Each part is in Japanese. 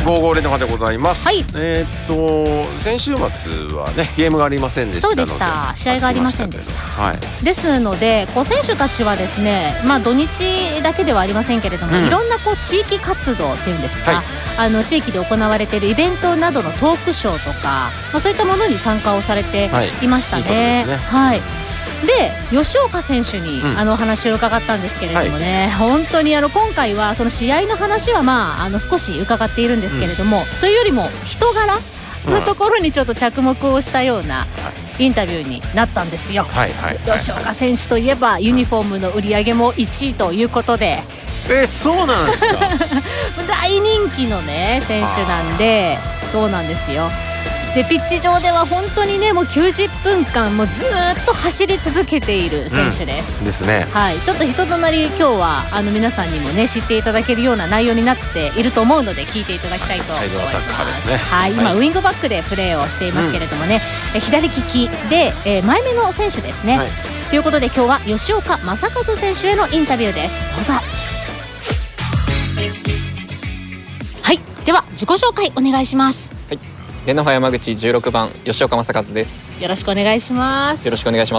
55連覇でございます。 はい、 先週末はねゲームがありませんでしたので。 そうでした。試合がありませんでした。 はい、 ですので選手たちはですね、土日だけではありませんけれども、いろんな地域活動っていうんですか、地域で行われているイベントなどのトークショーとか、そういったものに参加をされていましたね。はい。で吉岡選手にお話を伺ったんですけれどもね、本当に今回はその試合の話は少し伺っているんですけれども、というよりも人柄のところにちょっと着目をしたようなインタビューになったんですよ。吉岡選手といえばユニフォームの売り上げも1位ということで、 そうなんですか大人気のね選手なんで、そうなんですよ。でピッチ上では本当にねもう90分間もうずっと走り続けている選手です。 ですね。 はい、ちょっと人となり今日は皆さんにもね知っていただけるような内容になっていると思うので聞いていただきたいと思います。 サイドアタッカーですね。 はい、今ウイングバックでプレーをしていますけれどもね、左利きで、前目の選手ですね。ということで今日は吉岡正和選手へのインタビューです。どうぞ。はい、では自己紹介お願いします。 レノファ山口16番吉岡正和です。 よろしくお願いします。 よろしくお願いします。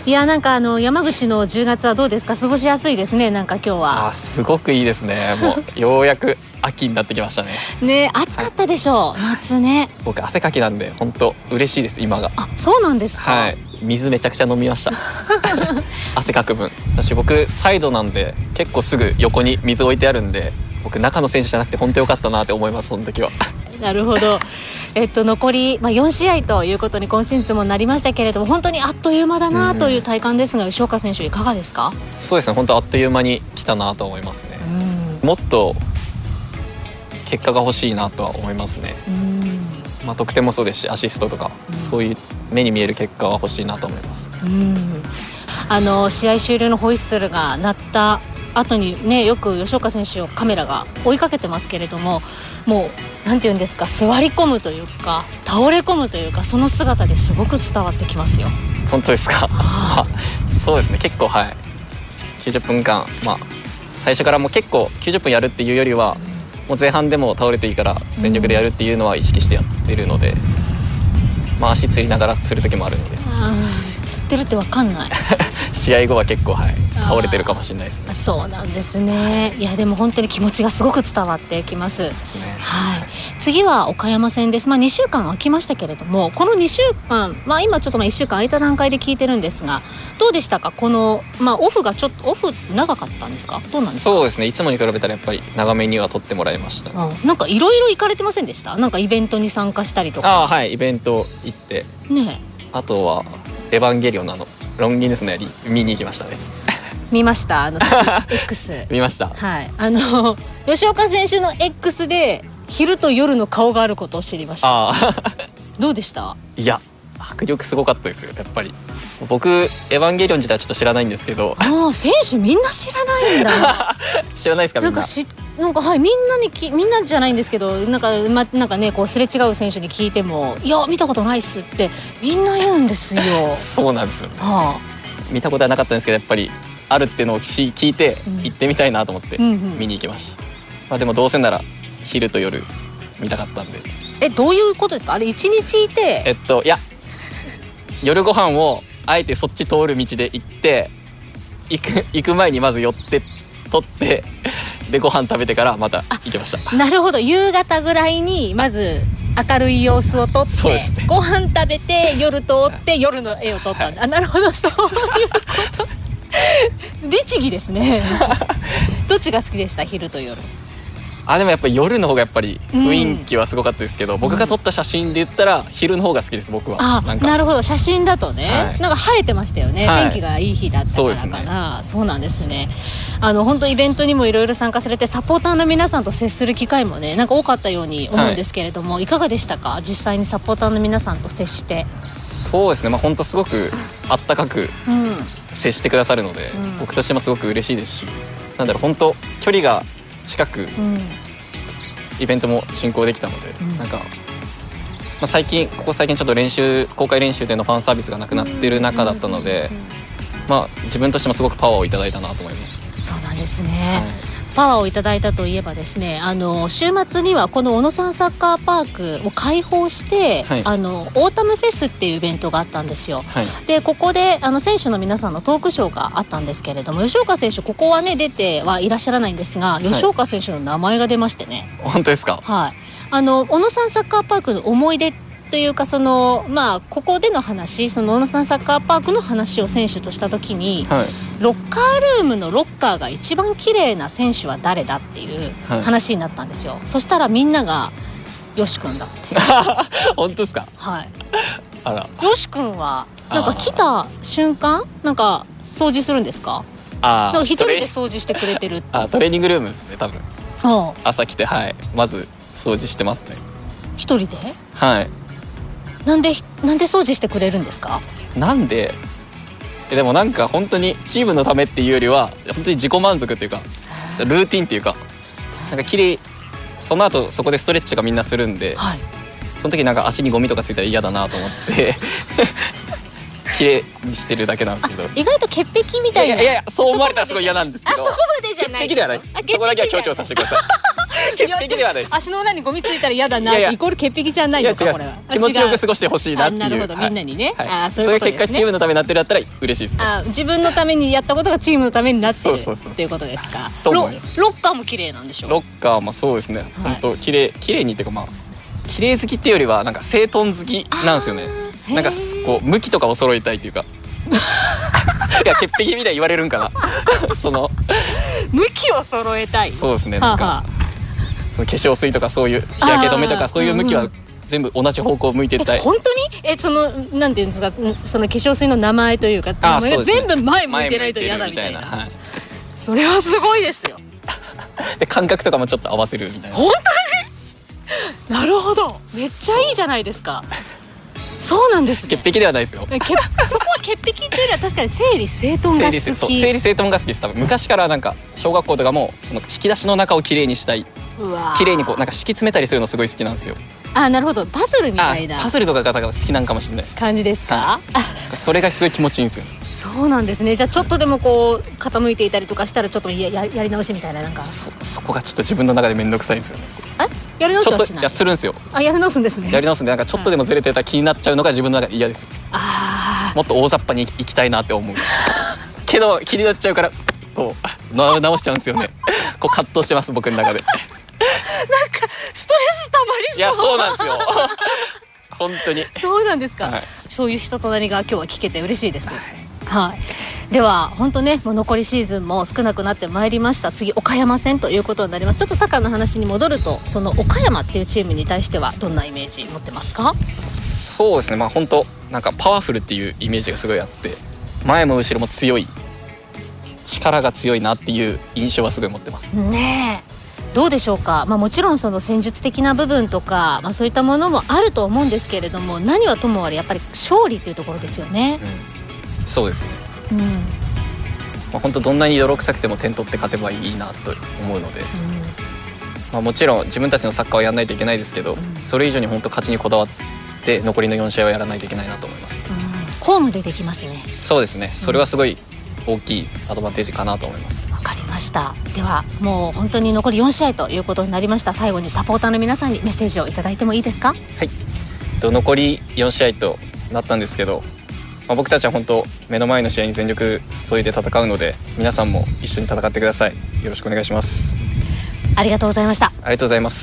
いや山口の10月はどうですか。過ごしやすいですね。今日はすごくいいですね。もうようやく秋になってきましたね。 ね、暑かったでしょう、夏ね。 僕汗かきなんで本当嬉しいです今が。 そうなんですか。 はい、水めちゃくちゃ飲みました汗かく分。私僕サイドなんで結構すぐ横に水置いてあるんで、僕中の選手じゃなくて本当良かったなって思います。その時はなるほど。残り、4試合ということに今シーズンもなりましたけれども、本当にあっという間だなという体感ですが、吉岡選手いかがですか。 そうですね、本当あっという間に来たなと思いますね。もっと結果が欲しいなとは思いますね。得点もそうですしアシストとか、そういう目に見える結果は欲しいなと思います。 試合終了のホイッスルが鳴った後にね、よく吉岡選手をカメラが追いかけてますけれども、もうなんていうんですか、座り込むというか倒れ込むというか、その姿ですごく伝わってきますよ。 本当ですか。そうですね、結構90分間、最初からもう結構90分やるっていうよりは、もう前半でも倒れていいから全力でやるっていうのは意識してやってるので、足つりながらする時もあるので。 つってるって分かんない試合後は結構倒れてるかもしれないですね。 そうなんですね。いやでも本当に気持ちがすごく伝わってきます。次は岡山戦です。2週間空きましたけれども、この2週間、今ちょっと1週間空いた段階で聞いてるんですが、どうでしたか。この、オフがちょっとオフ長かったんですか。どうなんですか。 そうですね、いつもに比べたらやっぱり長めには取ってもらいました。 なんかいろいろ行かれてませんでした。なんかイベントに参加したりとか。 はい、イベント行ってね。 あとはエヴァンゲリオンのロンギヌスのやり見に行きましたね。 見ました。X 見ました。 吉岡選手の X で昼と夜の顔があることを知りました。どうでした。 いや迫力すごかったですよ。やっぱり僕エヴァンゲリオン自体はちょっと知らないんですけど、 選手みんな知らないんだ知らないですか。みんなみんなじゃないんですけど、なんかね、こうすれ違う選手に聞いても、いや見たことないっすってみんな言うんですよ。 そうなんですよ、見たことはなかったんですけど、やっぱりあるっていうのを聞いて行ってみたいなと思って見に行きました。でもどうせなら昼と夜見たかったんで。 どういうことですか。あれ1日いて、 いや夜ご飯をあえてそっち通る道で行って、行く前にまず寄って取ってでご飯食べてからまた行きました。 なるほど。夕方ぐらいにまず明るい様子を撮って、ご飯食べて夜通って夜の絵を撮ったんだ。なるほど、そういうこと律儀ですねどっちが好きでした。昼と夜。 でもやっぱり夜の方がやっぱり雰囲気はすごかったですけど、僕が撮った写真で言ったら昼の方が好きです。僕は。 なるほど。写真だとね、なんか晴れてましたよね。天気がいい日だったからかな。そうなんですね。本当イベントにもいろいろ参加されて、サポーターの皆さんと接する機会もね、なんか多かったように思うんですけれども、いかがでしたか。実際にサポーターの皆さんと接して。 そうですね、本当すごくあったかく接してくださるので、僕としてもすごく嬉しいですし、本当距離が近く、イベントも進行できたので、ここ最近ちょっと公開練習でのファンサービスがなくなってる中だったので、自分としてもすごくパワーをいただいたなと思います。 そうなんですね。 パワーをいただいたといえばですね、週末にはこの小野さんサッカーパークを開放して、はい、オータムフェスっていうイベントがあったんですよ、はい、でここで選手の皆さんのトークショーがあったんですけれども、吉岡選手ここはね出てはいらっしゃらないんですが、吉岡選手の名前が出ましてね、 はい、本当ですか。 はい、小野さんサッカーパークの思い出というか、ここでの話、その小野さんサッカーパークの話を選手とした時に、はい、ロッカールームのロッカーが一番綺麗な選手は誰だっていう話になったんですよ、はい、そしたらみんながよし君だって本当ですか。 はい。 あら、 よし君はなんか来た瞬間なんか掃除するんですか。なんか一人で掃除してくれてるって。 トレーニングルームですね多分。朝来て、はい、まず掃除してますね。一人で。 はい。 なんで掃除してくれるんですか。 なんででもなんか本当にチームのためっていうよりは本当に自己満足っていうかルーティンっていうか、なんか綺麗、その後そこでストレッチがみんなするんで、はい、その時なんか足にゴミとかついたら嫌だなと思って綺麗にしてるだけなんですけど、 意外と潔癖みたいな。 いやそう思われたらすごい嫌なんですけど、 そこまでじゃない。 潔癖ではないです。そこだけは強調させてください。潔癖ではないです。 足の裏にゴミついたら嫌だなイコール潔癖じゃないのか。これは気持ちよく過ごしてほしいなっていう。 なるほど、みんなにね。 そういう結果チームのためになってるだったら嬉しいです。 自分のためにやったことがチームのためになってるっていうことですか。ロッカーも綺麗なんでしょう。 ロッカーもそうですね。本当綺麗にっていうか、綺麗好きっていうよりはなんか整頓好きなんですよね。なんかこう向きとかを揃えたいっていうか。いや潔癖みたいに言われるんかな。その向きを揃えたい。 そうですね。なんかその化粧水とかそういう日焼け止めとかそういう向きは全部同じ方向を向いてたい。 本当にそのなんていうんですか、その化粧水の名前というか全部前向いてないと嫌だみたいな。はい、それはすごいですよ。 で感覚とかもちょっと合わせるみたいな。 本当に。なるほど。めっちゃいいじゃないですか。そうなんですね。 潔癖ではないですよ。 そこは潔癖っていうよりは確かに整理整頓が好き。 整理整頓が好きです。多分昔からなんか小学校とかもその引き出しの中をきれいにしたい。きれいにこうなんか敷き詰めたりするのすごい好きなんですよ。 なるほど。パズルみたいな。 パズルとかが好きなんかもしれないです。 感じですか。 それがすごい気持ちいいんですよ。 そうなんですね。じゃあちょっとでもこう傾いていたりとかしたらちょっとやり直しみたいな、なんかそこがちょっと自分の中で面倒くさいんですよね。 やり直しはしない。 するんですよ。 やり直すんですね。 やり直すんで、なんかちょっとでもずれてたら気になっちゃうのが自分の中で嫌です。もっと大雑把に行きたいなって思うけど気になっちゃうからこう直しちゃうんですよね。こう葛藤してます僕の中で。なんかストレス溜まりそう。 いやそうなんですよ。本当に。 そうなんですか。そういう人となりが今日は聞けて嬉しいです。はい、では本当ね、もう残りシーズンも少なくなってまいりました。次岡山戦ということになります。ちょっとサッカーの話に戻ると、その岡山っていうチームに対してはどんなイメージ持ってますか。 そうですね、本当なんかパワフルっていうイメージがすごいあって、前も後ろも強い、力が強いなっていう印象はすごい持ってますね。どうでしょうか。もちろんその戦術的な部分とか、そういったものもあると思うんですけれども、何はともあれやっぱり勝利っていうところですよね。 そうですね。本当どんなに泥臭くても点取って勝てばいいなと思うので、もちろん自分たちのサッカーをやらないといけないですけど、それ以上に本当勝ちにこだわって残りの4試合をやらないといけないなと思います。 ホームでできますね。 そうですね。それはすごい大きいアドバンテージかなと思います。 わかりました。ではもう本当に残り4試合ということになりました。最後にサポーターの皆さんにメッセージをいただいてもいいですか。 はい。残り4試合となったんですけど、僕たちは本当目の前の試合に全力注いで戦うので、皆さんも一緒に戦ってください。よろしくお願いします。 ありがとうございました。 ありがとうございます。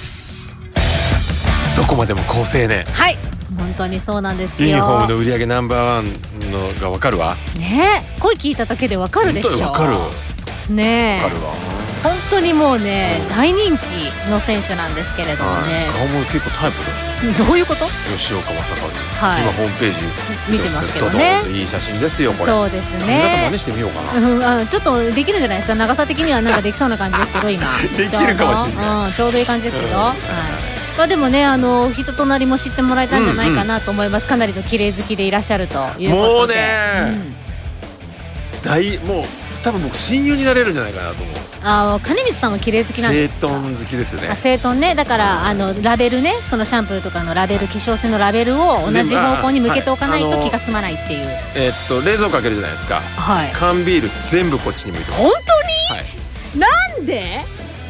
どこまでも好青年。 はい、本当にそうなんですよ。 ユニフォームの売り上げナンバーワンのが分かるわね。声聞いただけで分かるでしょ。 分かるね。 分かるわ。 本当にもうね、大人気の選手なんですけれどもね。 顔も結構タイプだし。 どういうこと？ 吉岡正和、 今ホームページ見てますけどね。 いい写真ですよこれ。 そうですね。 真似してみようかな。 ちょっとできるんじゃないですか。長さ的にはなんかできそうな感じですけど今。 できるかもしれない。 ちょうどいい感じですけど。でもね、人となりも知ってもらえたんじゃないかなと思います。かなりの綺麗好きでいらっしゃるということで。 もう多分僕親友になれるんじゃないかなと思う。 金光さんも綺麗好きなんですか。 整頓好きですね。 整頓ね。だからラベルね、そのシャンプーとかのラベル、化粧水のラベルを同じ方向に向けておかないと気が済まないっていう。 冷蔵庫開けるじゃないですか。缶ビール全部こっちに向いてます。 本当に？なんで？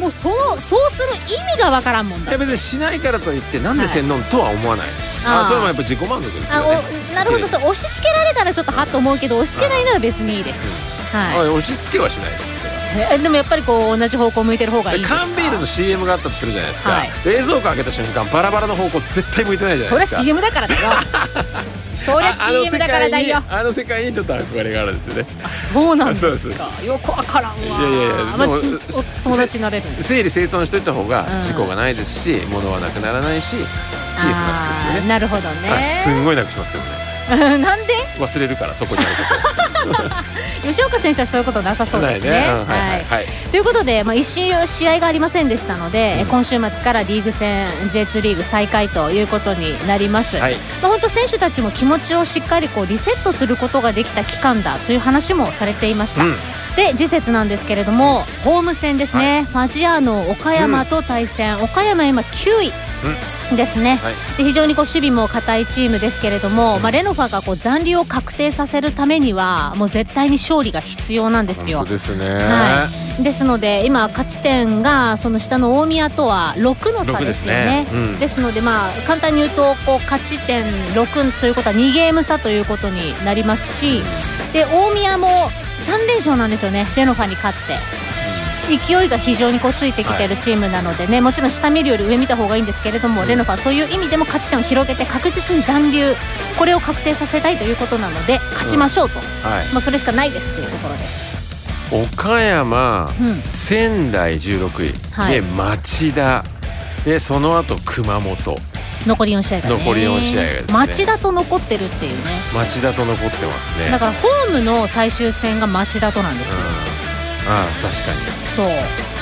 もうそうする意味がわからんもんだ。 いや別にしないからといってなんでせんのんとは思わない、それもやっぱ自己満足ですよね。 なるほど、そう押し付けられたらちょっとはっと思うけど、押し付けないなら別にいいです。 押し付けはしないです。 でもやっぱりこう同じ方向向いてる方がいいですか。 缶ビールの CM があったとするじゃないですか、冷蔵庫開けた瞬間バラバラの方向絶対向いてないじゃないですか。 それは CM だからだよそりゃ CM だからだよ。 あの世界にちょっと憧れがあるんですよね。 そうなんですか。よくわからんわ。いやでも友達になれるんです。 整理整頓しといた方が事故がないですし、物はなくならないしっていう話ですよね。 なるほどね。 すんごいなくしますけどね。 なんで忘れるから、そこにあること吉岡選手はそういうことなさそうですね。ということで、一週試合がありませんでしたので、今週末からリーグ戦 J2 リーグ再開ということになります。本当選手たちも気持ちをしっかりこうリセットすることができた期間だという話もされていました。で次節なんですけれども、ホーム戦ですね、ファジアーノ岡山と対戦、岡山今9位ですね。で非常にこう守備も堅いチームですけれども、レノファがこう残留を確定させるためにはもう絶対に勝利が必要なんですよ。 本当ですね。 ですので今勝ち点がその下の大宮とは6の差ですよね。ですので簡単に言うとこう勝ち点6ということは2ゲーム差ということになりますし、で大宮も3連勝なんですよね、レノファに勝って。勢いが非常にこうついてきているチームなのでね、もちろん下見るより上見た方がいいんですけれども、レノファはそういう意味でも勝ち点を広げて確実に残留、これを確定させたいということなので勝ちましょうと、それしかないですというところです。 岡山、仙台16位、で町田でその後熊本、 残り4試合がね。 残り4試合がですね、 町田と残ってるっていうね。 町田と残ってますね。 だからホームの最終戦が町田となんですよ。 確かにそう、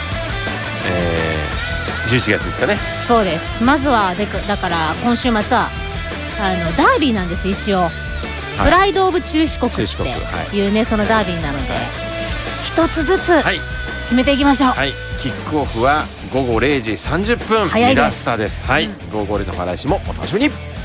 11月ですかね。 そうです。まずはだから今週末はダービーなんです一応、プライドオブ中四国っていうね、そのダービーなので一つずつ決めていきましょう。 キックオフは午後0時30分、ミラスタです。午後0の話もお楽しみに。